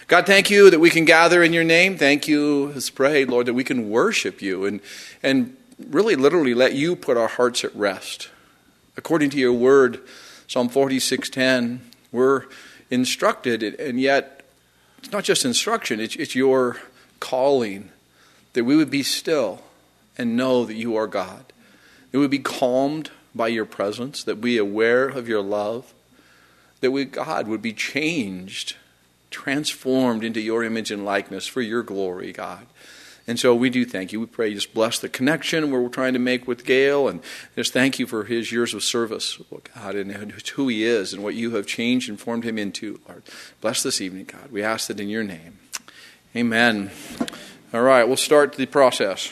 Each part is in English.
God, thank you that we can gather in your name. Thank you, let's pray, Lord, that we can worship you and really literally let you put our hearts at rest. According to your word, Psalm 46:10, we're instructed, and yet it's not just instruction, it's your calling, that we would be still and know that you are God. That we would be calmed by your presence, that we be aware of your love, that we, God, would be changed, transformed into your image and likeness for your glory, God. And so we do thank you. We pray you just bless the connection we're trying to make with Gail, and just thank you for his years of service, God, and who he is and what you have changed and formed him into, Lord. Bless this evening, God. We ask it in your name. Amen. All right, we'll start the process.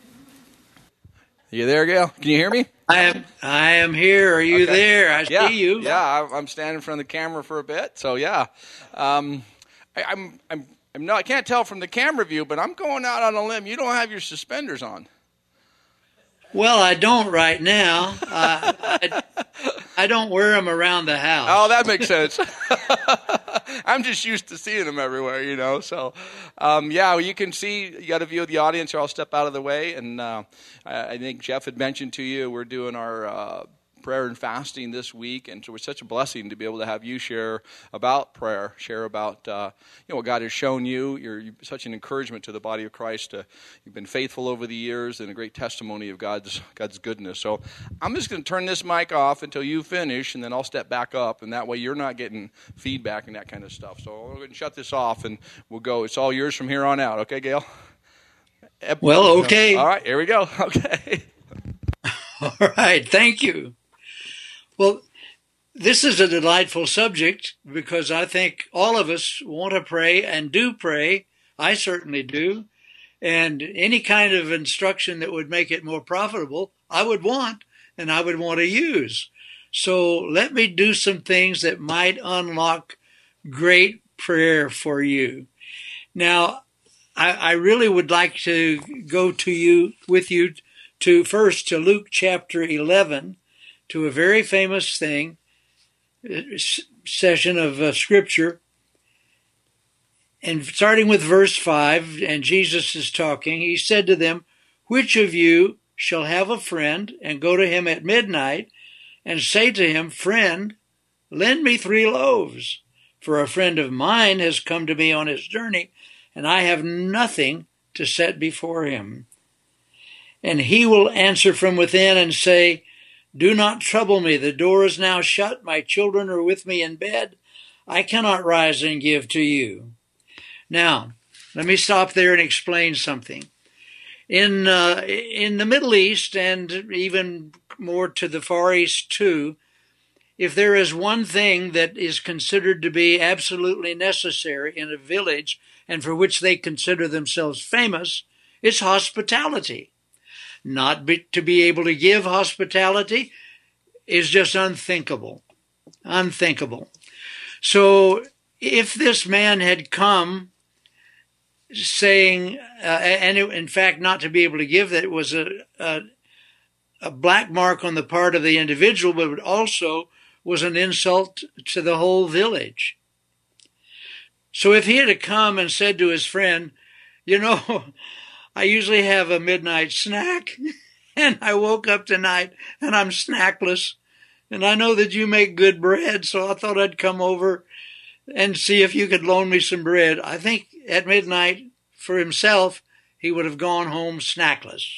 You there, Gail? Can you hear me? I am here. Are you there? I see you. Yeah, I'm standing in front of the camera for a bit. So yeah, I'm not. I can't tell from the camera view, but I'm going out on a limb. You don't have your suspenders on. Well, I don't right now. I don't wear them around the house. Oh, that makes sense. I'm just used to seeing them everywhere, you know. So, yeah, you can see, you got a view of the audience here. I'll step out of the way. And I think Jeff had mentioned to you, we're doing our prayer and fasting this week, and so it's such a blessing to be able to have you share about prayer, share about what God has shown you. You're such an encouragement to the body of Christ. You've been faithful over the years, and a great testimony of God's goodness. So I'm just going to turn this mic off until you finish, and then I'll step back up, and that way you're not getting feedback and that kind of stuff. So we're going to shut this off, and we'll go. It's all yours from here on out. Okay, Gail? Well, okay. All right, here we go. Okay. All right, thank you. Well, this is a delightful subject because I think all of us want to pray and do pray. I certainly do. And any kind of instruction that would make it more profitable, I would want and I would want to use. So let me do some things that might unlock great prayer for you. Now, I really would like to go with you to first to Luke chapter 11, to a very famous session of Scripture. And starting with verse 5, and Jesus is talking, he said to them, "Which of you shall have a friend and go to him at midnight and say to him, 'Friend, lend me 3 loaves, for a friend of mine has come to me on his journey, and I have nothing to set before him?' And he will answer from within and say, 'Do not trouble me. The door is now shut. My children are with me in bed. I cannot rise and give to you.'" Now, let me stop there and explain something. In the Middle East, and even more to the Far East too, if there is one thing that is considered to be absolutely necessary in a village and for which they consider themselves famous, it's hospitality. Not to be able to give hospitality is just unthinkable. Unthinkable. So if this man had come saying, in fact, not to be able to give, that it was a black mark on the part of the individual, but it also was an insult to the whole village. So if he had come and said to his friend, I usually have a midnight snack, and I woke up tonight and I'm snackless, and I know that you make good bread, so I thought I'd come over and see if you could loan me some bread. I think at midnight, for himself, he would have gone home snackless.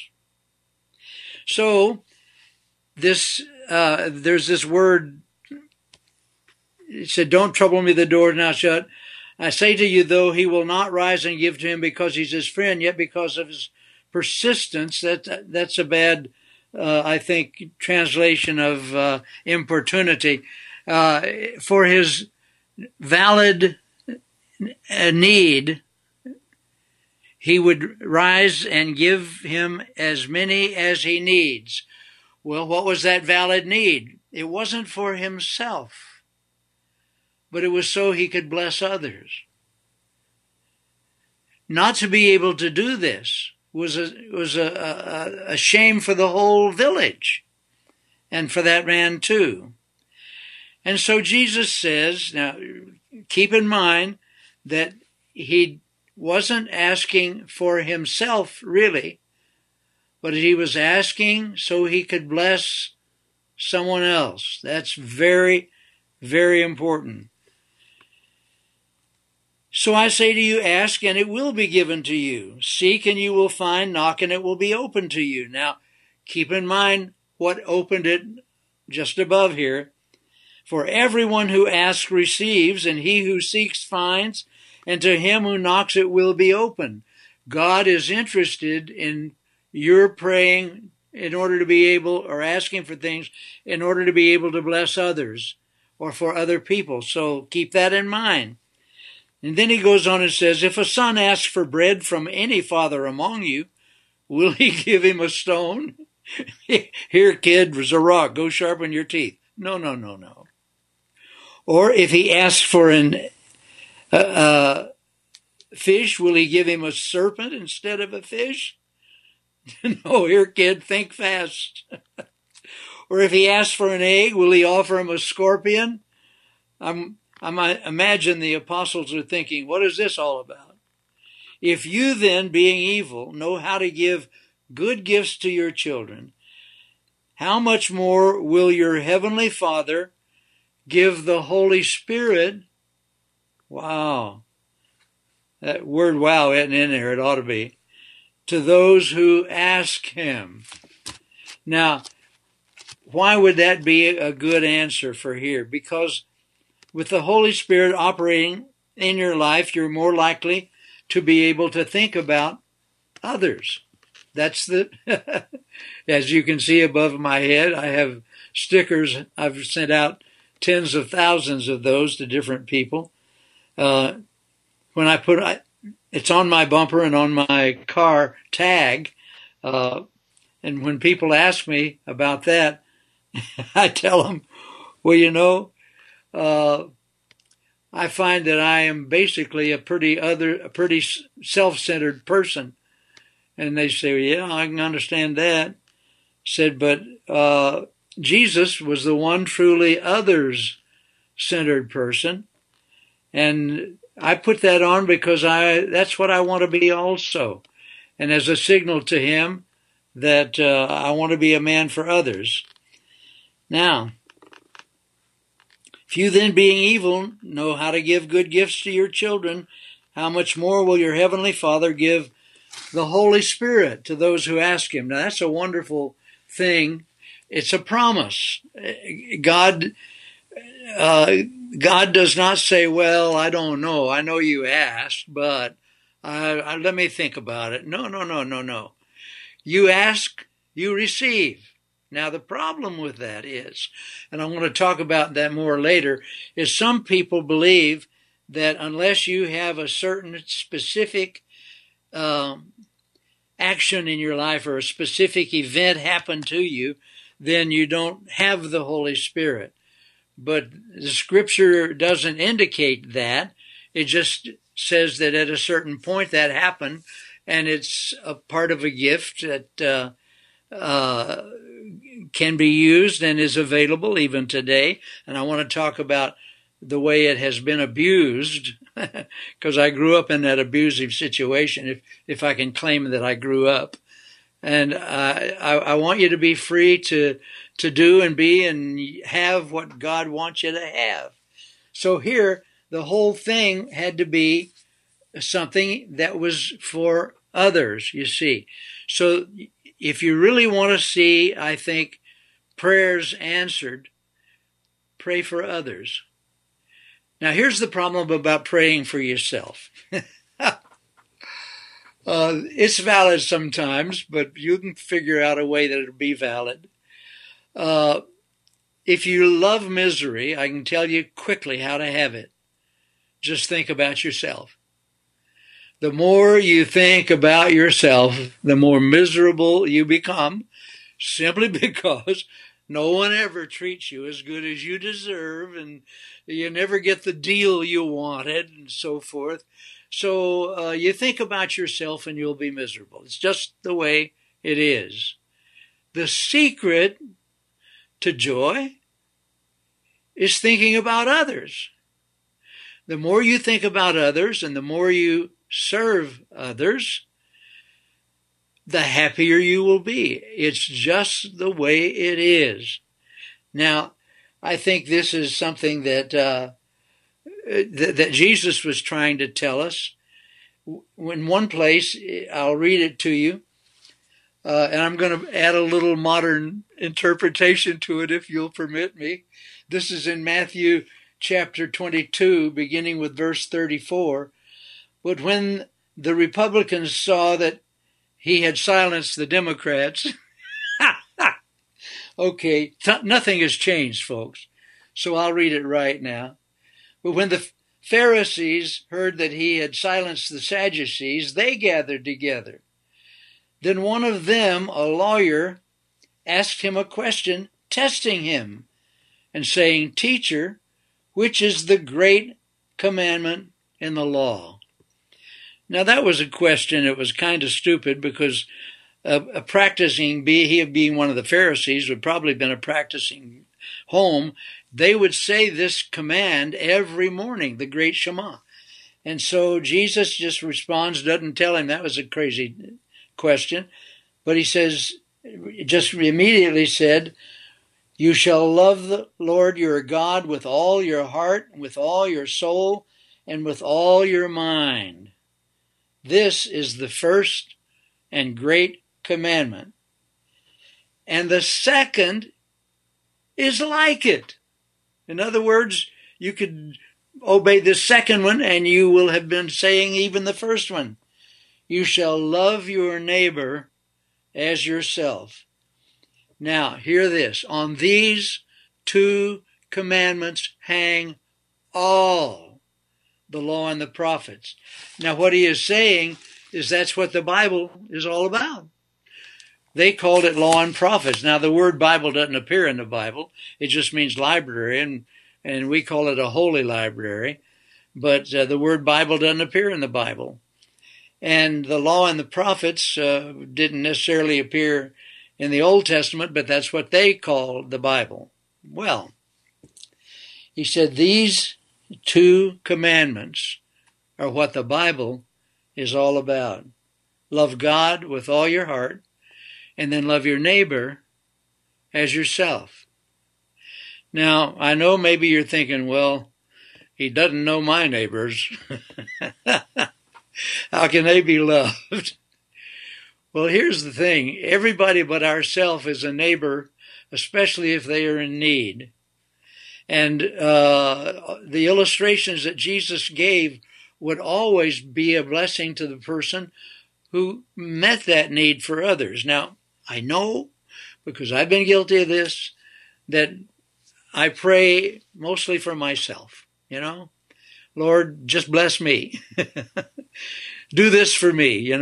So there's this word. It said, "Don't trouble me, the door is now shut. I say to you, though he will not rise and give to him because he's his friend, yet because of his persistence," that's a bad, I think, translation of importunity, for his valid need, he would rise and give him as many as he needs. Well, what was that valid need? It wasn't for himself, but it was so he could bless others. Not to be able to do this was a shame for the whole village, and for that man too. And so Jesus says, now keep in mind that he wasn't asking for himself, really, but he was asking so he could bless someone else. That's very, very important. So I say to you, ask and it will be given to you. Seek and you will find. Knock and it will be opened to you. Now, keep in mind what opened it just above here. For everyone who asks receives, and he who seeks finds, and to him who knocks it will be opened. God is interested in your praying in order to be able, or asking for things in order to be able to bless others or for other people. So keep that in mind. And then he goes on and says, if a son asks for bread from any father among you, will he give him a stone? Here, kid, there's a rock. Go sharpen your teeth. No, no, no, no. Or if he asks for an fish, will he give him a serpent instead of a fish? No, here, kid, think fast. Or if he asks for an egg, will he offer him a scorpion? I imagine the apostles are thinking, what is this all about? If you then, being evil, know how to give good gifts to your children, how much more will your heavenly Father give the Holy Spirit? Wow. That word wow isn't in there. It ought to be. To those who ask him. Now, why would that be a good answer for here? Because with the Holy Spirit operating in your life, you're more likely to be able to think about others. That's as you can see above my head, I have stickers. I've sent out tens of thousands of those to different people. When I it's on my bumper and on my car tag. And when people ask me about that, I tell them, well, I find that I am basically a pretty self-centered person. And they say, well, yeah, I can understand that. Said, but Jesus was the one truly others-centered person. And I put that on because that's what I want to be also. And as a signal to him that I want to be a man for others. Now, if you then, being evil, know how to give good gifts to your children, how much more will your heavenly Father give the Holy Spirit to those who ask him? Now, that's a wonderful thing. It's a promise. God does not say, well, I don't know. I know you asked, but let me think about it. No, no, no, no, no. You ask, you receive. Now, the problem with that is, and I want to talk about that more later, is some people believe that unless you have a certain specific action in your life or a specific event happen to you, then you don't have the Holy Spirit. But the Scripture doesn't indicate that. It just says that at a certain point that happened, and it's a part of a gift that can be used and is available even today. And I want to talk about the way it has been abused, because I grew up in that abusive situation, if I can claim that I grew up. And I want you to be free to do and be and have what God wants you to have. So here, the whole thing had to be something that was for others, you see. So if you really want to see, I think, prayers answered, pray for others. Now, here's the problem about praying for yourself. It's valid sometimes, but you can figure out a way that it'll be valid. If you love misery, I can tell you quickly how to have it. Just think about yourself. The more you think about yourself, the more miserable you become, simply because no one ever treats you as good as you deserve, and you never get the deal you wanted, and so forth. So you think about yourself and you'll be miserable. It's just the way it is. The secret to joy is thinking about others. the more you think about others and the more you serve others, the happier you will be. It's just the way it is. Now, I think this is something that that Jesus was trying to tell us. In one place, I'll read it to you, and I'm going to add a little modern interpretation to it, if you'll permit me. This is in Matthew chapter 22, beginning with verse 34. But when the Republicans saw that he had silenced the Democrats, okay, nothing has changed, folks. So I'll read it right now. But when the Pharisees heard that he had silenced the Sadducees, they gathered together. Then one of them, a lawyer, asked him a question, testing him, and saying, "Teacher, which is the great commandment in the law?" Now that was a question that was kind of stupid, because he being one of the Pharisees would probably have been a practicing home. They would say this command every morning, the great Shema. And so Jesus just responds, doesn't tell him that was a crazy question, but he says, just immediately said, "You shall love the Lord your God with all your heart, with all your soul, and with all your mind. This is the first and great commandment. And the second is like it." In other words, you could obey the second one and you will have been saying even the first one. "You shall love your neighbor as yourself." Now, hear this. On these two commandments hang all the law and the prophets. Now, what he is saying is that's what the Bible is all about. They called it law and prophets. Now, the word Bible doesn't appear in the Bible. It just means library, and we call it a holy library. But the word Bible doesn't appear in the Bible. And the law and the prophets didn't necessarily appear in the Old Testament, but that's what they called the Bible. Well, he said these two commandments are what the Bible is all about. Love God with all your heart, and then love your neighbor as yourself. Now, I know maybe you're thinking, well, he doesn't know my neighbors. How can they be loved? Well, here's the thing. Everybody but ourselves is a neighbor, especially if they are in need. And the illustrations that Jesus gave would always be a blessing to the person who met that need for others. Now, I know, because I've been guilty of this, that I pray mostly for myself, Lord, just bless me. Do this for me,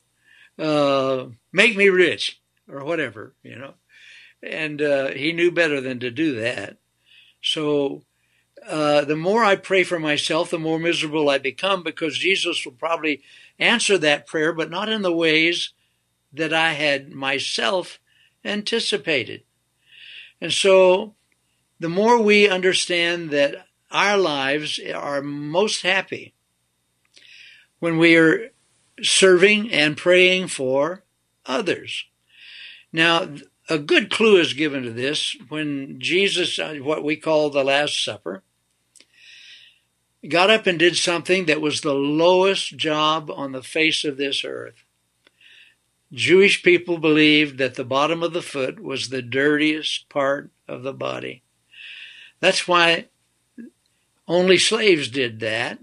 make me rich, or whatever, And he knew better than to do that. So the more I pray for myself, the more miserable I become, because Jesus will probably answer that prayer, but not in the ways that I had myself anticipated. And so the more we understand that our lives are most happy when we are serving and praying for others. Now, a good clue is given to this when Jesus, what we call the Last Supper, got up and did something that was the lowest job on the face of this earth. Jewish people believed that the bottom of the foot was the dirtiest part of the body. That's why only slaves did that.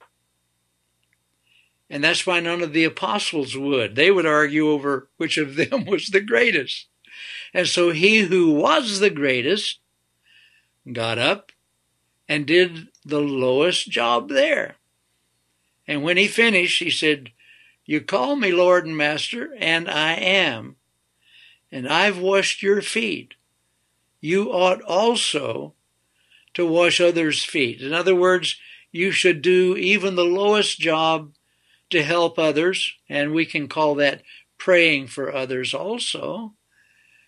And that's why none of the apostles would. They would argue over which of them was the greatest. And so he who was the greatest got up and did the lowest job there. And when he finished, he said, "You call me Lord and Master, and I am. And I've washed your feet. You ought also to wash others' feet." In other words, you should do even the lowest job to help others, and we can call that praying for others also.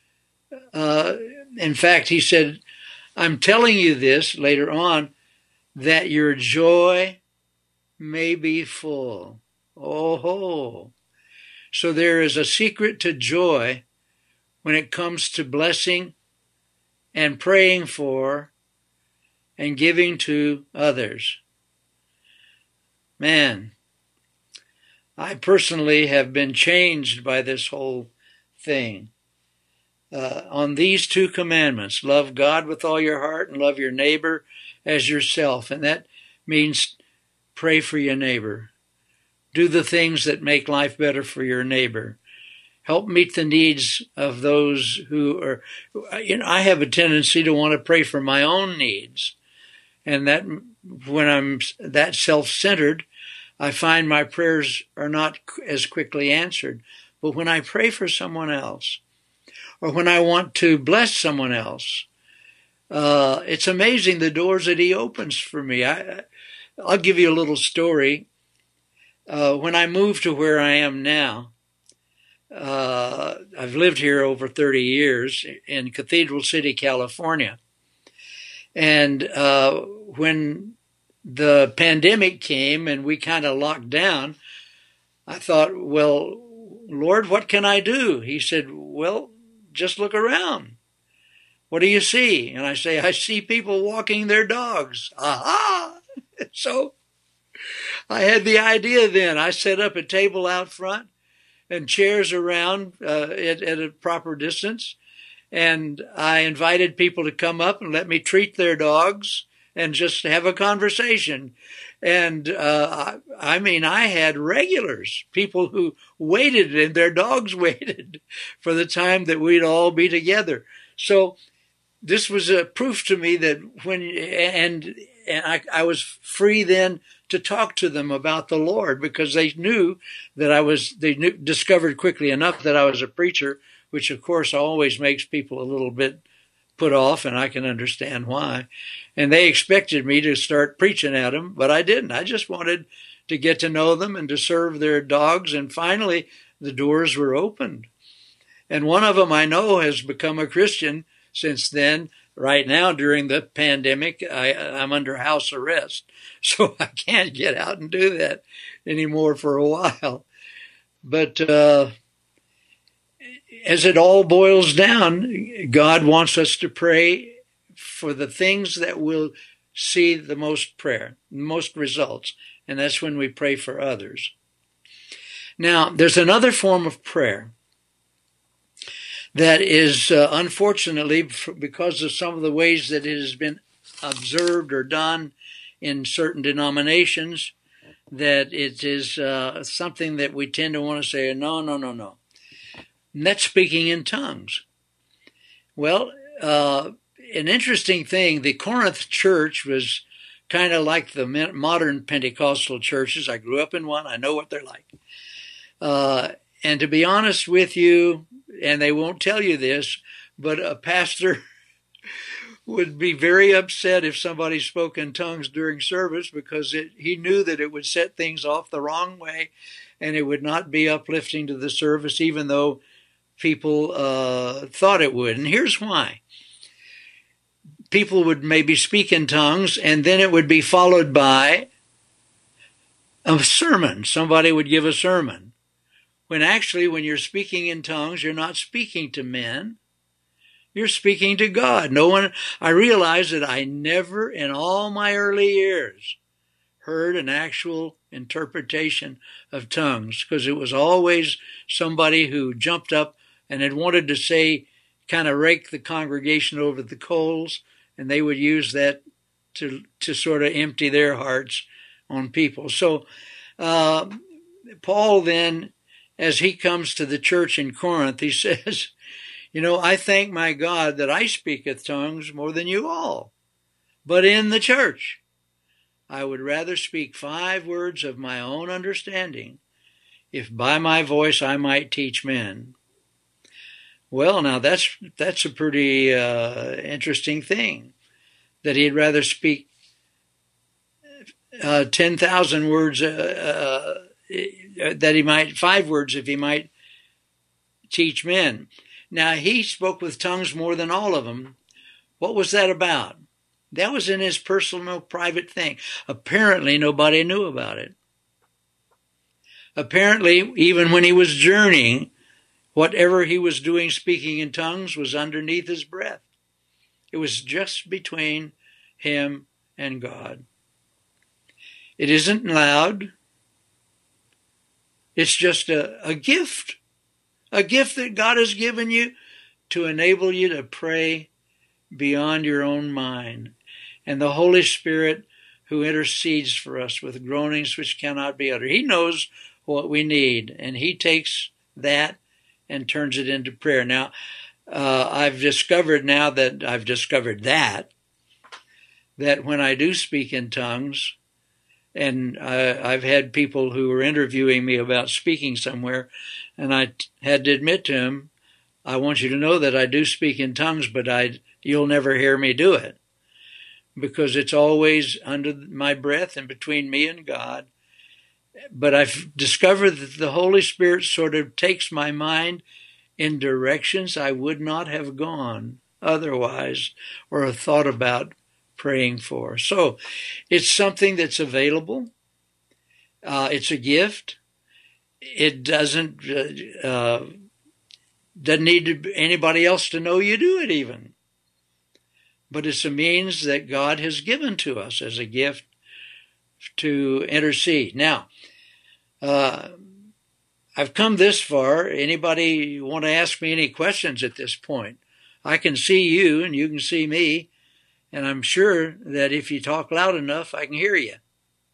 In fact, he said, "I'm telling you this," later on, that your joy may be full. Oh, so there is a secret to joy when it comes to blessing and praying for and giving to others. Man, I personally have been changed by this whole thing. On these two commandments, love God with all your heart and love your neighbor as yourself. And that means pray for your neighbor. Do the things that make life better for your neighbor. Help meet the needs of those who are, I have a tendency to want to pray for my own needs. And that when I'm that self-centered, I find my prayers are not as quickly answered. But when I pray for someone else, or when I want to bless someone else, it's amazing the doors that he opens for me. I'll give you a little story. When I moved to where I am now, I've lived here over 30 years in Cathedral City, California. And when the pandemic came and we kind of locked down, I thought, well, Lord, what can I do? He said, well, just look around. What do you see? And I say, I see people walking their dogs. Aha! So I had the idea then. I set up a table out front and chairs around at a proper distance. And I invited people to come up and let me treat their dogs and just have a conversation. And I had regulars, people who waited and their dogs waited for the time that we'd all be together. So this was a proof to me that I was free then to talk to them about the Lord, because they knew that discovered quickly enough that I was a preacher, which of course always makes people a little bit put off, and I can understand why. And they expected me to start preaching at them, but I didn't. I just wanted to get to know them and to serve their dogs. And finally, the doors were opened. And one of them I know has become a Christian since then. Right now, during the pandemic, I'm under house arrest, so I can't get out and do that anymore for a while. But as it all boils down, God wants us to pray for the things that will see the most prayer, most results, and that's when we pray for others. Now, there's another form of prayer that is, unfortunately, because of some of the ways that it has been observed or done in certain denominations, that it is something that we tend to want to say, no. And that's speaking in tongues. Well, an interesting thing, the Corinth church was kind of like the modern Pentecostal churches. I grew up in one. I know what they're like. And to be honest with you, and they won't tell you this, but a pastor would be very upset if somebody spoke in tongues during service, because he knew that it would set things off the wrong way and it would not be uplifting to the service, even though people thought it would. And here's why. People would maybe speak in tongues, and then it would be followed by a sermon. Somebody would give a sermon. When actually, when you're speaking in tongues, you're not speaking to men. You're speaking to God. I realized that I never in all my early years heard an actual interpretation of tongues, because it was always somebody who jumped up and had wanted to say, kind of rake the congregation over the coals, and they would use that to sort of empty their hearts on people. So Paul then, as he comes to the church in Corinth, he says, I thank my God that I speaketh tongues more than you all. But in the church, I would rather speak 5 words of my own understanding, if by my voice I might teach men. Well, now that's a pretty interesting thing, that he'd rather speak 10,000 words, that he might 5 words if he might teach men. Now, he spoke with tongues more than all of them. What was that about? That was in his personal, private thing. Apparently, nobody knew about it. Apparently, even when he was journeying, whatever he was doing speaking in tongues was underneath his breath. It was just between him and God. It isn't loud. It's just a gift that God has given you to enable you to pray beyond your own mind. And the Holy Spirit who intercedes for us with groanings which cannot be uttered. He knows what we need, and he takes that and turns it into prayer. Now, I've discovered that when I do speak in tongues, and I've had people who were interviewing me about speaking somewhere, and I had to admit to them, I want you to know that I do speak in tongues, but you'll never hear me do it, because it's always under my breath and between me and God. But I've discovered that the Holy Spirit sort of takes my mind in directions I would not have gone otherwise or have thought about praying for. So it's something that's available. It's a gift. It doesn't need anybody else to know you do it even. But it's a means that God has given to us as a gift to intercede. Now, I've come this far. Anybody want to ask me any questions at this point? I can see you and you can see me, and I'm sure that if you talk loud enough, I can hear you.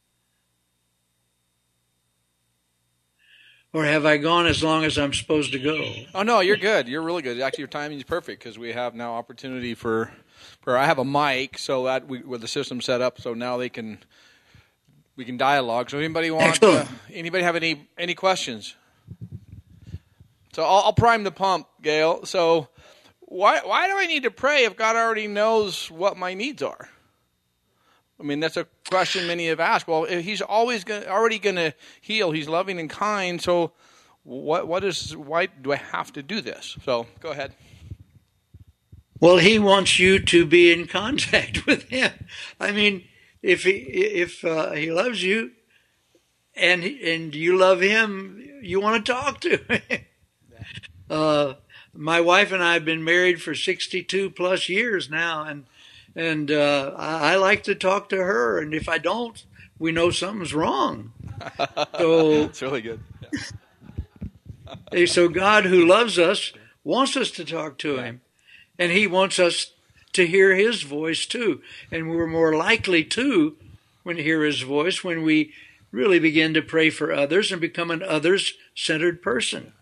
Or have I gone as long as I'm supposed to go? Oh, no, you're good. You're really good. Actually, your timing is perfect because we have now opportunity for I have a mic, so that with the system set up, so now we can dialogue. So anybody have any questions? So I'll prime the pump, Gail. So why do I need to pray if God already knows what my needs are? I mean, that's a question many have asked. Well, if he's already going to heal. He's loving and kind. So why do I have to do this? So go ahead. Well, he wants you to be in contact with him. I mean, if he loves you and you love him, you want to talk to him. My wife and I have been married for 62 plus years now, and I like to talk to her, and if I don't, we know something's wrong. So it's really good. Yeah. So God, who loves us, wants us to talk to him, and he wants us to hear his voice too. And we're more likely to hear his voice when we really begin to pray for others and become an others-centered person.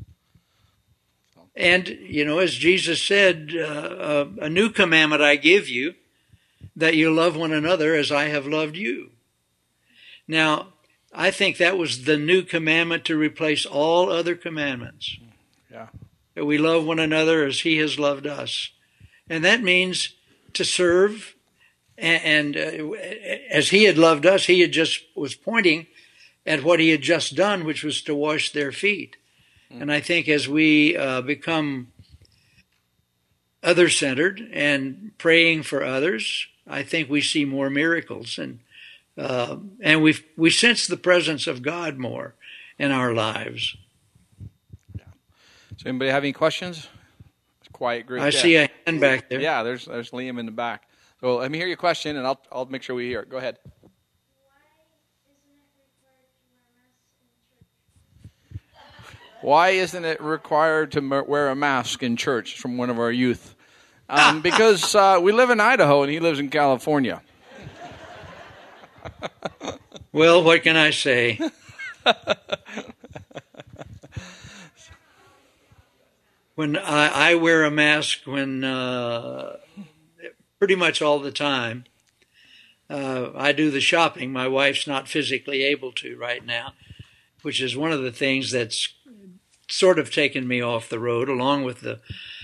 And, as Jesus said, a new commandment I give you, that you love one another as I have loved you. Now, I think that was the new commandment to replace all other commandments. Yeah. That we love one another as he has loved us. And that means to serve. And as he had loved us, he had just was pointing at what he had just done, which was to wash their feet. And I think as we become other-centered and praying for others, I think we see more miracles, and we sense the presence of God more in our lives. Yeah. So, anybody have any questions? It's a quiet group. I see a hand back there. Yeah, there's Liam in the back. So let me hear your question, and I'll make sure we hear it. Go ahead. Why isn't it required to wear a mask in church? From one of our youth. Because we live in Idaho and he lives in California. Well, what can I say? When I wear a mask when pretty much all the time. I do the shopping. My wife's not physically able to right now, which is one of the things that's sort of taken me off the road, along with the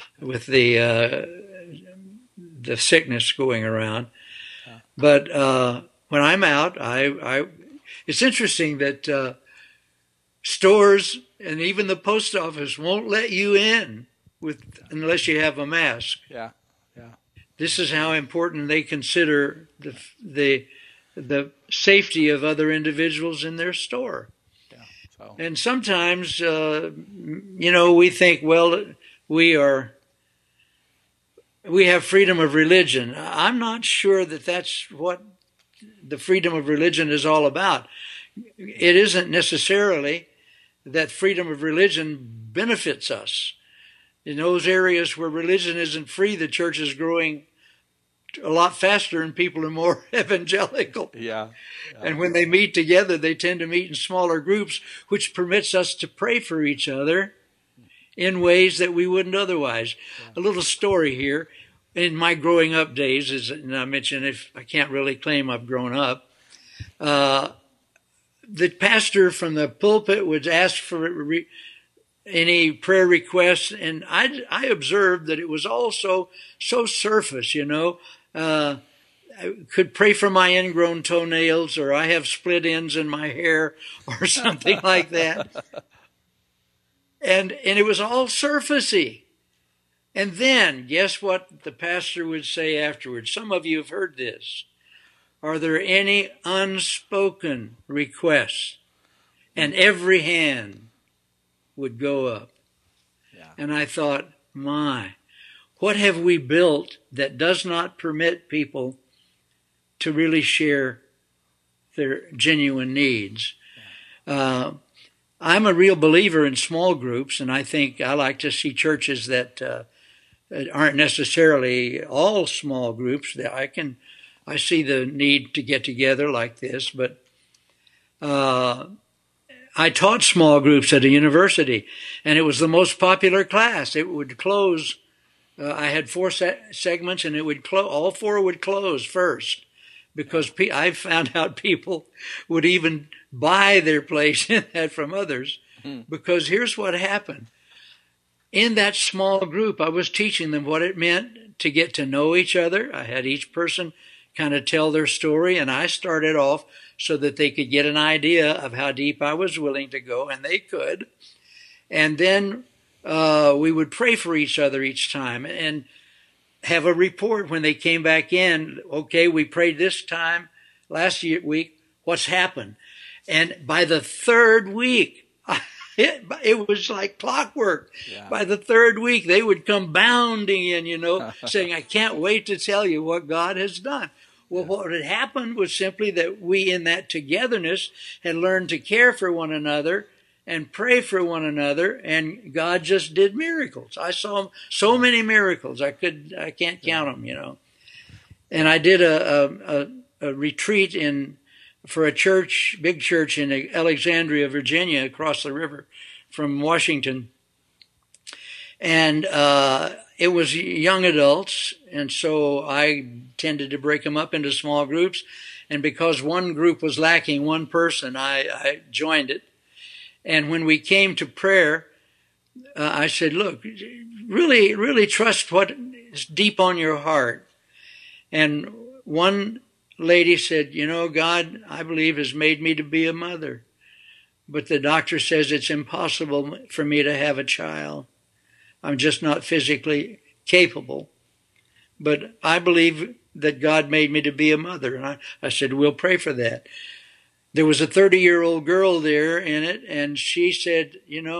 sickness going around. But when I'm out, it's interesting that stores and even the post office won't let you in unless you have a mask. Yeah. This is how important they consider the safety of other individuals in their store. Yeah. So. And sometimes, we think, well, we have freedom of religion. I'm not sure that that's what the freedom of religion is all about. It isn't necessarily that freedom of religion benefits us. In those areas where religion isn't free, the church is growing a lot faster and people are more evangelical. Yeah. And when they meet together, they tend to meet in smaller groups, which permits us to pray for each other in ways that we wouldn't otherwise. Yeah. A little story here. In my growing up days, and I mentioned if I can't really claim I've grown up, the pastor from the pulpit would ask for any prayer requests, and I observed that it was all so surface, I could pray for my ingrown toenails, or I have split ends in my hair, or something like that. And it was all surfacey. And then, guess what the pastor would say afterwards? Some of you have heard this. Are there any unspoken requests? And every hand would go up. Yeah. And I thought, what have we built that does not permit people to really share their genuine needs? Yeah. I'm a real believer in small groups, and I think I like to see churches that aren't necessarily all small groups. I see the need to get together like this, but I taught small groups at a university, and it was the most popular class. It would close. I had 4 segments, and it would all 4 would close first, because I found out people would even buy their place in that from others, because here's what happened. In that small group, I was teaching them what it meant to get to know each other. I had each person kind of tell their story, and I started off so that they could get an idea of how deep I was willing to go, and they could. And then we would pray for each other each time and have a report when they came back in. Okay, we prayed this time last week. What's happened? And by the 3rd week, it was like clockwork. Yeah. By the 3rd week, they would come bounding in, saying, I can't wait to tell you what God has done. Well, what had happened was simply that we, in that togetherness, had learned to care for one another and pray for one another, and God just did miracles. I saw so many miracles. I can't count them, And I did a retreat for a church, big church in Alexandria, Virginia, across the river from Washington. And it was young adults, and so I tended to break them up into small groups. And because one group was lacking one person, I joined it. And when we came to prayer, I said, look, really, really trust what is deep on your heart. And one lady said, God, I believe, has made me to be a mother. But the doctor says it's impossible for me to have a child. I'm just not physically capable. But I believe that God made me to be a mother. And I said, we'll pray for that. There was a 30-year-old girl there in it, and she said,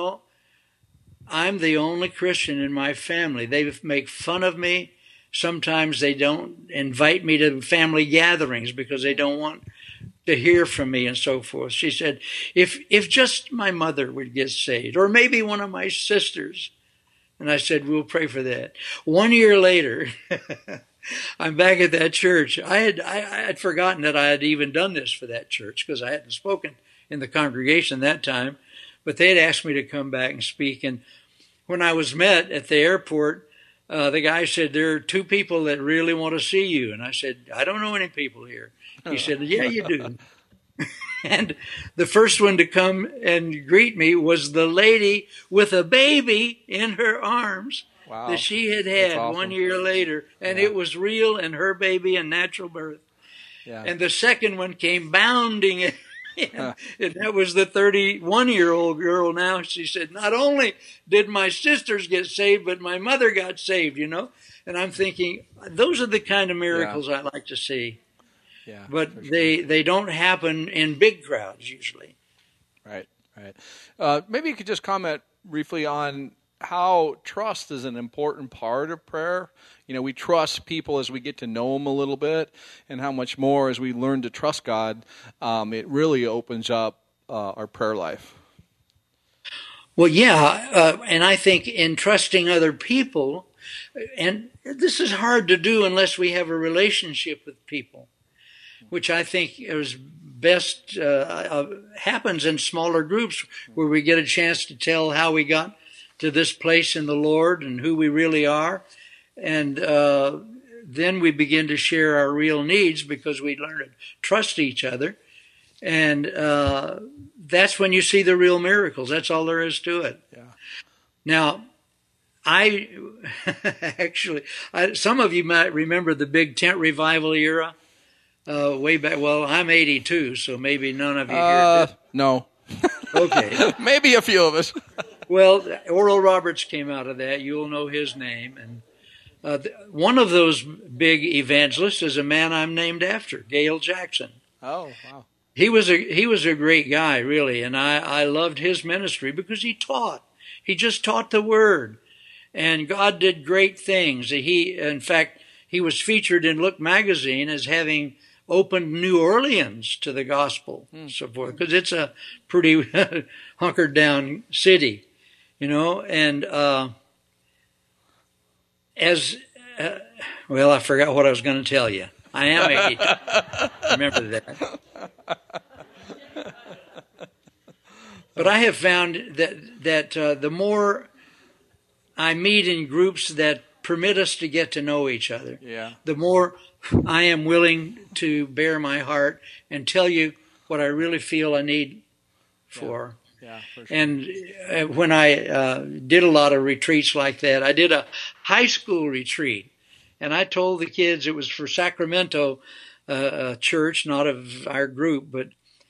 I'm the only Christian in my family. They make fun of me. Sometimes they don't invite me to family gatherings because they don't want to hear from me and so forth. She said, if just my mother would get saved, or maybe one of my sisters. And I said, we'll pray for that. 1 year later, I'm back at that church. I had forgotten that I had even done this for that church because I hadn't spoken in the congregation that time. But they had asked me to come back and speak. And when I was met at the airport, the guy said, there are 2 people that really want to see you. And I said, I don't know any people here. He said, yeah, you do. And the first one to come and greet me was the lady with a baby in her arms. Wow. That she had awesome. 1 year later. And it was real, and her baby in natural birth. Yeah. And the second one came bounding And that was the 31-year-old girl now. She said, not only did my sisters get saved, but my mother got saved, And I'm thinking, those are the kind of miracles I like to see. Yeah, but sure. they don't happen in big crowds usually. Right. Maybe you could just comment briefly on how trust is an important part of prayer. We trust people as we get to know them a little bit, and how much more as we learn to trust God, it really opens up our prayer life. Well, yeah, and I think in trusting other people, and this is hard to do unless we have a relationship with people, which I think is best happens in smaller groups where we get a chance to tell how we got to this place in the Lord and who we really are. And then we begin to share our real needs because we learn to trust each other. And that's when you see the real miracles. That's all there is to it. Yeah. Now, some of you might remember the big tent revival era. Way back. Well, I'm 82, so maybe none of you here did. No. Okay. Maybe a few of us. Well, Oral Roberts came out of that. You'll know his name. And one of those big evangelists is a man I'm named after, Gale Jackson. Oh, wow. He was a great guy, really, and I loved his ministry because he taught. He just taught the Word, and God did great things. In fact, he was featured in Look magazine as having opened New Orleans to the gospel, and so forth, because it's a pretty hunkered down city, and well, I forgot what I was going to tell you. I am 82. Remember that. But I have found that the more I meet in groups that permit us to get to know each other, the more I am willing to bare my heart and tell you what I really feel I need for. Yeah, for sure. And when I did a lot of retreats like that, I did a high school retreat, and I told the kids it was for Sacramento church, not of our group, but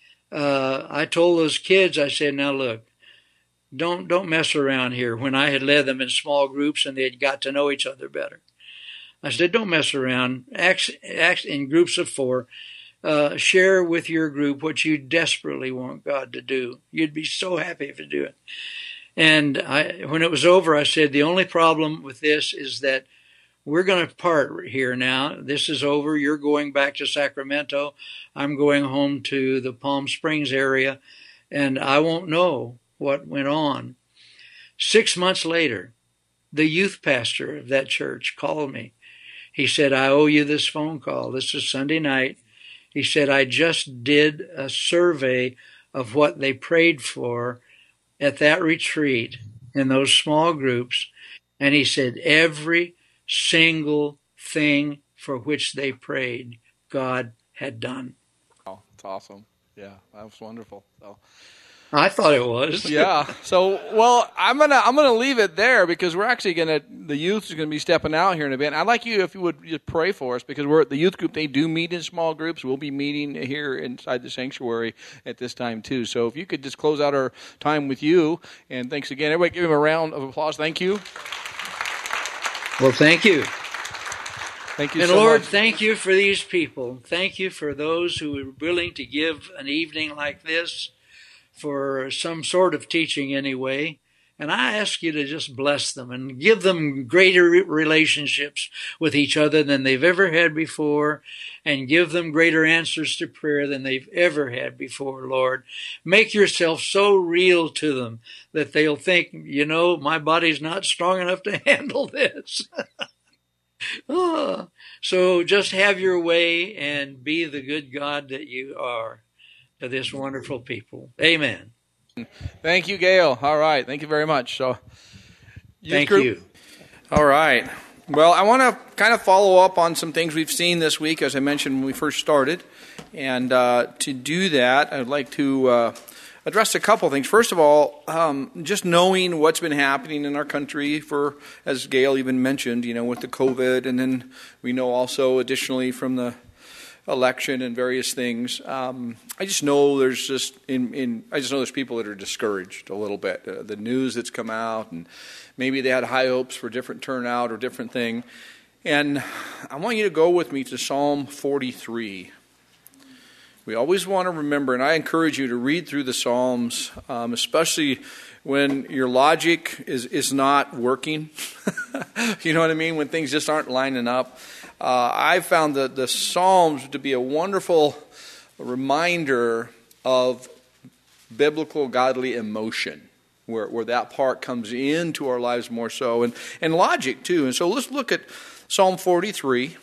I told those kids, I said, now look, don't mess around here. When I had led them in small groups and they had got to know each other better, I said, don't mess around. Act in groups of 4. Share with your group what you desperately want God to do. You'd be so happy if you do it. And when it was over, I said, the only problem with this is that we're going to part here now. This is over. You're going back to Sacramento. I'm going home to the Palm Springs area, and I won't know what went on. 6 months later, the youth pastor of that church called me. He said, I owe you this phone call. This is Sunday night. He said, I just did a survey of what they prayed for at that retreat in those small groups. And he said, every single thing for which they prayed, God had done. Oh, that's awesome. Yeah, that was wonderful. So. I thought it was. Yeah. So, well, I'm gonna leave it there because we're actually the youth is gonna be stepping out here in a bit. I'd like you if you would just pray for us because we're at the youth group. They do meet in small groups. We'll be meeting here inside the sanctuary at this time too. So, if you could just close out our time with you, and thanks again. Everybody, give him a round of applause. Thank you. Well, thank you. Thank you and so Lord, much. Thank you for these people. Thank you for those who are willing to give an evening like this for some sort of teaching anyway. And I ask you to just bless them and give them greater relationships with each other than they've ever had before, and give them greater answers to prayer than they've ever had before, Lord. Make yourself so real to them that they'll think, my body's not strong enough to handle this. So just have your way and be the good God that you are to this wonderful people. Amen. Thank you, Gail. All right. Thank you very much. So, Thank you. All right. Well, I want to kind of follow up on some things we've seen this week, as I mentioned when we first started. And to do that, I'd like to address a couple things. First of all, just knowing what's been happening in our country as Gail even mentioned, with the COVID. And then we know also additionally from the election and various things. I just know there's there's people that are discouraged a little bit. The news that's come out, and maybe they had high hopes for different turnout or different thing. And I want you to go with me to Psalm 43. We always want to remember, and I encourage you to read through the Psalms, especially when your logic is not working. You know what I mean? When things just aren't lining up. I found the Psalms to be a wonderful reminder of biblical godly emotion, where that part comes into our lives more so, and logic too. And so let's look at Psalm 43.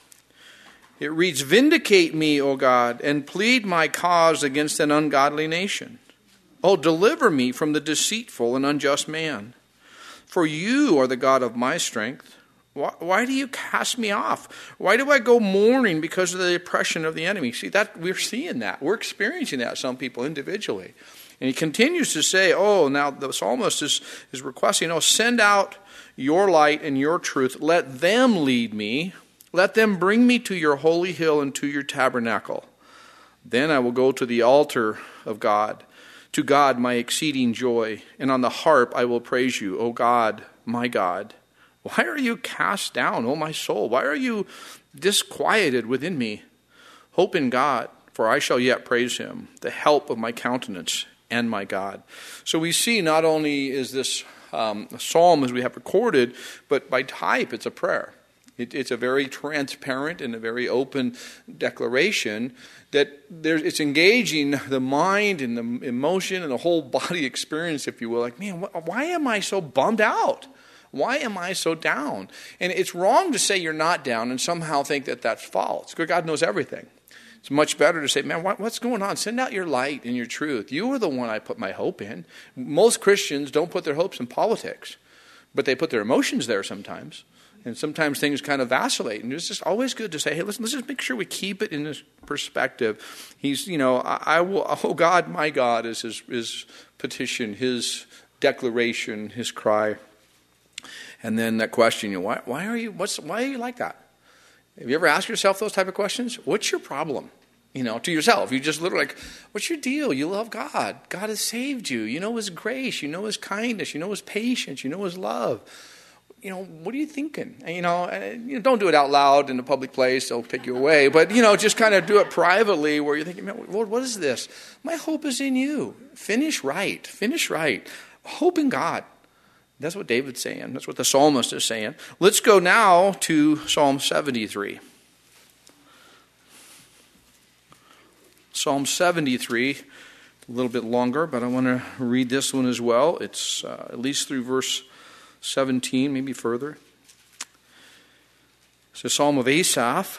It reads, "Vindicate me, O God, and plead my cause against an ungodly nation. Oh, deliver me from the deceitful and unjust man. For you are the God of my strength. Why do you cast me off? Why do I go mourning because of the oppression of the enemy?" See, that we're seeing that. We're experiencing that, some people individually. And he continues to say, now the psalmist is requesting, send out your light and your truth. Let them lead me. Let them bring me to your holy hill and to your tabernacle. Then I will go to the altar of God, to God my exceeding joy, and on the harp I will praise you, O God, my God. Why are you cast down, O my soul? Why are you disquieted within me? Hope in God, for I shall yet praise him, the help of my countenance and my God. So we see not only is this a psalm as we have recorded, but by type it's a prayer. It's a very transparent and a very open declaration that it's engaging the mind and the emotion and the whole body experience, if you will. Like, man, why am I so bummed out? Why am I so down? And it's wrong to say you're not down and somehow think that that's false. God knows everything. It's much better to say, man, what's going on? Send out your light and your truth. You are the one I put my hope in. Most Christians don't put their hopes in politics, but they put their emotions there sometimes. And sometimes things kind of vacillate. And it's just always good to say, hey, listen, let's just make sure we keep it in this perspective. He's, I will, oh God, my God, is his petition, his declaration, his cry. And then that question, why are you like that? Have you ever asked yourself those type of questions? What's your problem? To yourself. You just literally what's your deal? You love God. God has saved you. You know his grace. You know his kindness. You know his patience. You know his love. What are you thinking? Don't do it out loud in a public place. They'll take you away. But, just kind of do it privately where you're thinking, man, Lord, what is this? My hope is in you. Finish right. Finish right. Hope in God. That's what David's saying. That's what the psalmist is saying. Let's go now to Psalm 73. Psalm 73, a little bit longer, but I want to read this one as well. It's at least through verse 17, maybe further. It's a psalm of Asaph.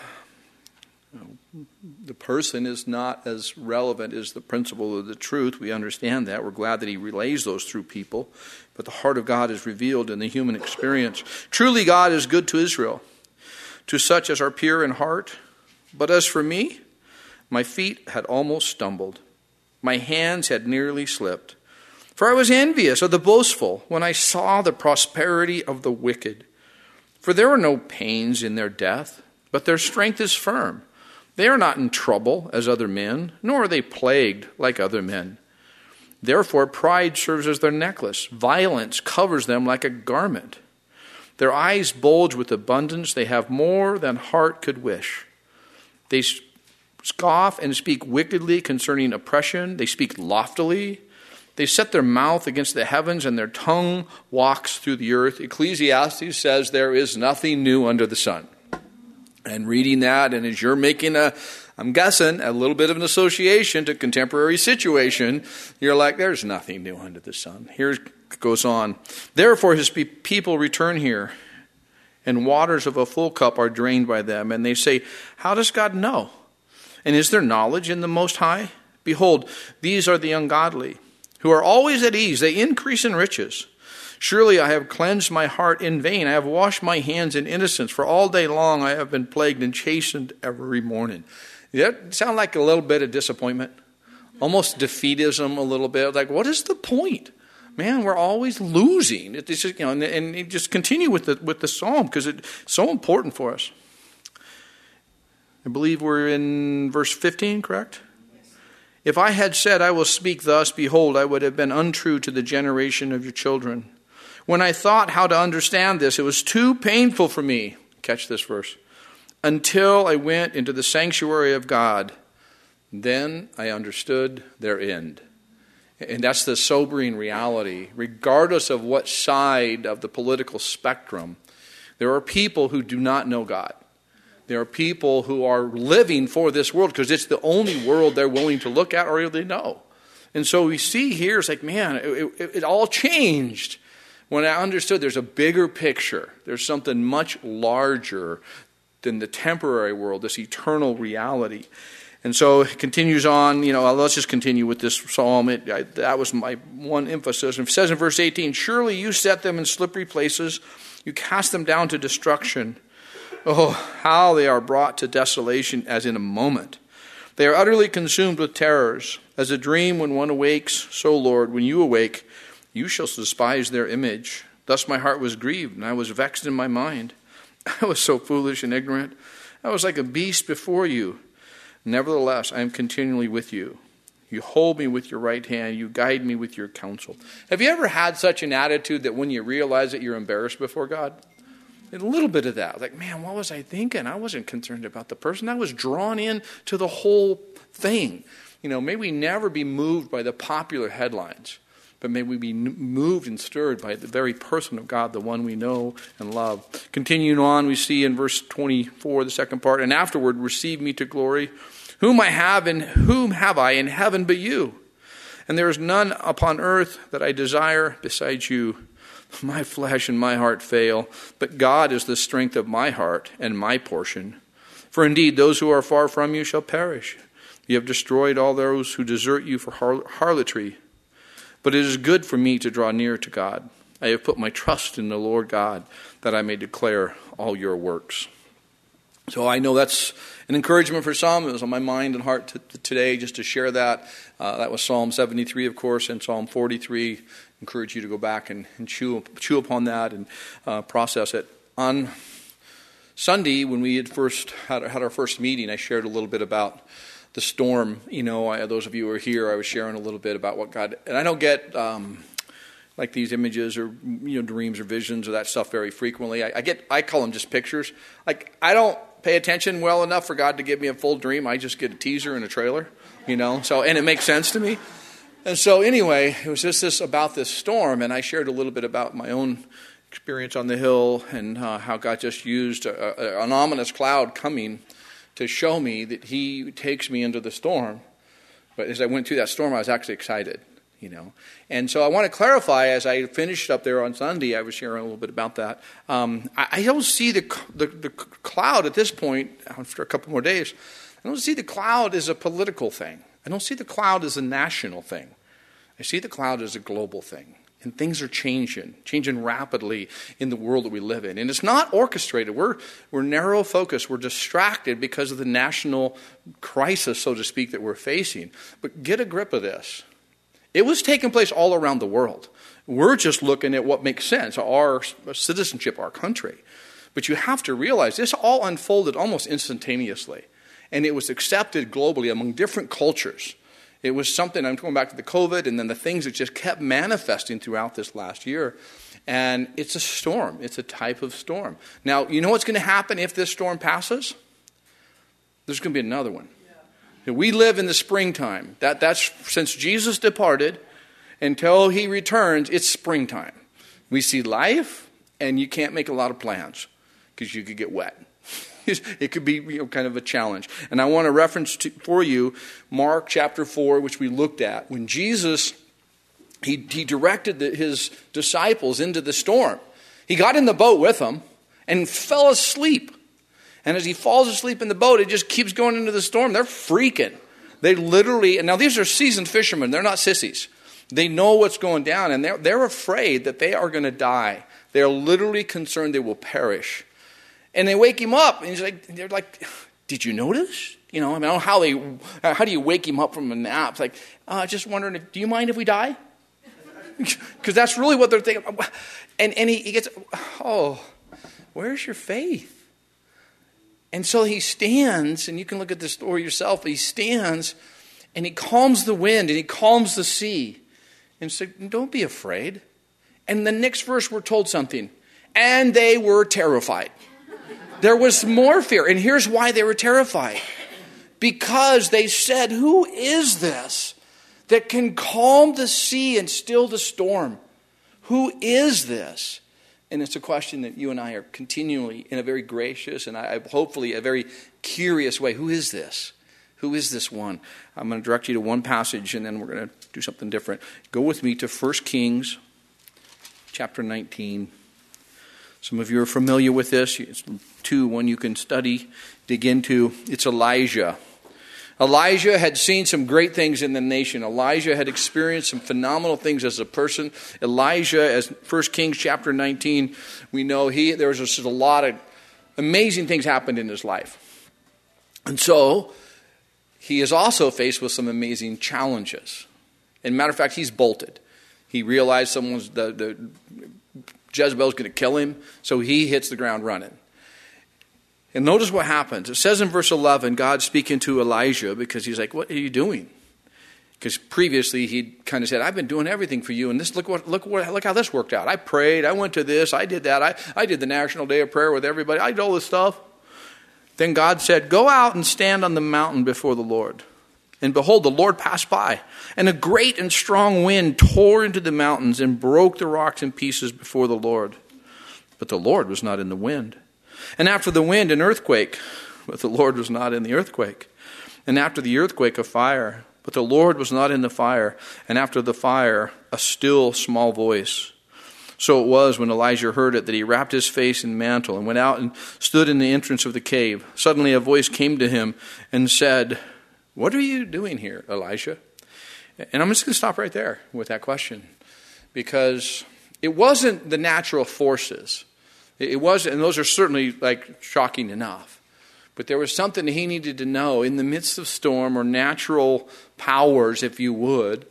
The person is not as relevant as the principle of the truth. We understand that. We're glad that he relays those through people. But the heart of God is revealed in the human experience. Truly God is good to Israel, to such as are pure in heart. But as for me, my feet had almost stumbled. My hands had nearly slipped. For I was envious of the boastful when I saw the prosperity of the wicked. For there are no pains in their death, but their strength is firm. They are not in trouble as other men, nor are they plagued like other men. Therefore pride serves as their necklace. Violence covers them like a garment. Their eyes bulge with abundance. They have more than heart could wish. They scoff and speak wickedly concerning oppression. They speak loftily. They set their mouth against the heavens, and their tongue walks through the earth. Ecclesiastes says there is nothing new under the sun. And reading that, and as you're making I'm guessing, a little bit of an association to contemporary situation, you're like, there's nothing new under the sun. Here it goes on. Therefore his people return here, and waters of a full cup are drained by them. And they say, how does God know? And is there knowledge in the Most High? Behold, these are the ungodly, who are always at ease. They increase in riches. Surely I have cleansed my heart in vain. I have washed my hands in innocence. For all day long I have been plagued and chastened every morning. Does that sound like a little bit of disappointment? Almost defeatism a little bit. Like, what is the point? Man, we're always losing. It's just, and just continue with the psalm because it's so important for us. I believe we're in verse 15, correct? If I had said, I will speak thus, behold, I would have been untrue to the generation of your children. When I thought how to understand this, it was too painful for me. Catch this verse. Until I went into the sanctuary of God, then I understood their end. And that's the sobering reality. Regardless of what side of the political spectrum, there are people who do not know God. There are people who are living for this world because it's the only world they're willing to look at or they know. And so we see here, it's like, man, it all changed when I understood there's a bigger picture. There's something much larger than the temporary world, this eternal reality. And so it continues on, let's just continue with this psalm. That was my one emphasis. And it says in verse 18, surely you set them in slippery places. You cast them down to destruction. Oh, how they are brought to desolation as in a moment. They are utterly consumed with terrors. As a dream when one awakes, so, Lord, when you awake, you shall despise their image. Thus my heart was grieved, and I was vexed in my mind. I was so foolish and ignorant. I was like a beast before you. Nevertheless, I am continually with you. You hold me with your right hand. You guide me with your counsel. Have you ever had such an attitude that when you realize that you're embarrassed before God? A little bit of that. Like, man, what was I thinking? I wasn't concerned about the person. I was drawn in to the whole thing. May we never be moved by the popular headlines, but may we be moved and stirred by the very person of God, the one we know and love. Continuing on, we see in verse 24, the second part, and afterward receive me to glory. Whom have I in heaven but you? And there is none upon earth that I desire besides you. My flesh and my heart fail, but God is the strength of my heart and my portion. For indeed, those who are far from you shall perish. You have destroyed all those who desert you for harlotry. But it is good for me to draw near to God. I have put my trust in the Lord God, that I may declare all your works. So I know that's an encouragement for some. It was on my mind and heart today just to share that. That was Psalm 73, of course, and Psalm 43. Encourage you to go back and chew upon that and process it. On Sunday, when we had our first meeting, I shared a little bit about the storm. Those of you who are here, I was sharing a little bit about what God, and I don't get like these images or dreams or visions or that stuff very frequently. I call them just pictures. Like, I don't pay attention well enough for God to give me a full dream. I just get a teaser and a trailer, So, and it makes sense to me. And so anyway, it was just about this storm, and I shared a little bit about my own experience on the hill and how God just used an ominous cloud coming to show me that he takes me into the storm. But as I went through that storm, I was actually excited, And so I want to clarify, as I finished up there on Sunday, I was sharing a little bit about that. I don't see the cloud at this point, after a couple more days, I don't see the cloud as a political thing. I don't see the cloud as a national thing. I see the cloud as a global thing. And things are changing rapidly in the world that we live in. And it's not orchestrated. We're narrow focused. We're distracted because of the national crisis, so to speak, that we're facing. But get a grip of this. It was taking place all around the world. We're just looking at what makes sense, our citizenship, our country. But you have to realize this all unfolded almost instantaneously. And it was accepted globally among different cultures. It was something, I'm going back to the COVID, and then the things that just kept manifesting throughout this last year. And it's a storm. It's a type of storm. Now, you know what's going to happen if this storm passes? There's going to be another one. Yeah. We live in the springtime. That's since Jesus departed until he returns, it's springtime. We see life, and you can't make a lot of plans because you could get wet. It could be kind of a challenge. And I want to reference for you Mark chapter 4, which we looked at. When Jesus, he directed his disciples into the storm. He got in the boat with them and fell asleep. And as he falls asleep in the boat, it just keeps going into the storm. They're freaking. They literally, and now these are seasoned fishermen. They're not sissies. They know what's going down, and they're afraid that they are going to die. They're literally concerned they will perish. And they wake him up, and they're like, did you notice? I don't know how do you wake him up from a nap? It's like, just wondering, do you mind if we die? Because that's really what they're thinking. And he gets, where's your faith? And so he stands, and you can look at this story yourself, but he stands and he calms the wind and he calms the sea. And said, don't be afraid. And the next verse we're told something. And they were terrified. There was more fear. And here's why they were terrified. Because they said, who is this that can calm the sea and still the storm? Who is this? And it's a question that you and I are continually, in a very gracious and hopefully a very curious way. Who is this? Who is this one? I'm going to direct you to one passage, and then we're going to do something different. Go with me to 1 Kings chapter 19. Some of you are familiar with this. It's one you can study, dig into. It's Elijah. Elijah had seen some great things in the nation. Elijah had experienced some phenomenal things as a person. Elijah, as 1 Kings chapter 19, we know there was just a lot of amazing things happened in his life. And so he is also faced with some amazing challenges. As a matter of fact, he's bolted. He realized the Jezebel's going to kill him, so he hits the ground running. And notice what happens. It says in verse 11, God speaking to Elijah, because he's like, what are you doing? Because previously he'd kind of said, I've been doing everything for you, and look how this worked out. I prayed, I went to this, I did that, I did the National Day of Prayer with everybody, I did all this stuff. Then God said, go out and stand on the mountain before the Lord. And behold, the Lord passed by, and a great and strong wind tore into the mountains and broke the rocks in pieces before the Lord. But the Lord was not in the wind. And after the wind, an earthquake, but the Lord was not in the earthquake. And after the earthquake, a fire, but the Lord was not in the fire. And after the fire, a still small voice. So it was when Elijah heard it that he wrapped his face in mantle and went out and stood in the entrance of the cave. Suddenly a voice came to him and said, what are you doing here, Elijah? And I'm just going to stop right there with that question, because it wasn't the natural forces. It was, and those are certainly like shocking enough. But there was something that he needed to know in the midst of storm or natural powers, if you would.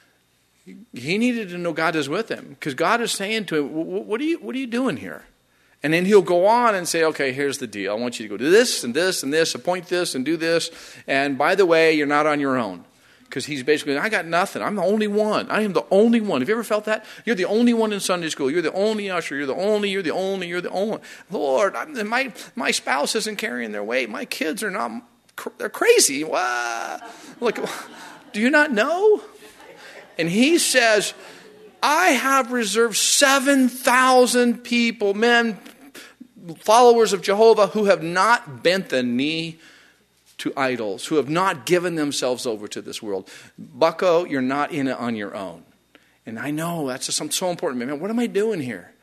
He needed to know God is with him, because God is saying to him, what are you doing here? And then he'll go on and say, okay, here's the deal. I want you to go do this and this and this, appoint this and do this. And by the way, you're not on your own. Because he's basically, I got nothing. I'm the only one. I am the only one. Have you ever felt that? You're the only one in Sunday school. You're the only usher. You're the only. Lord, my spouse isn't carrying their weight. My kids are not, they're crazy. What? Like, do you not know? And he says, I have reserved 7,000 people, men, followers of Jehovah, who have not bent the knee to idols, who have not given themselves over to this world. Bucko, you're not in it on your own. And I know that's just so important. Man, what am I doing here?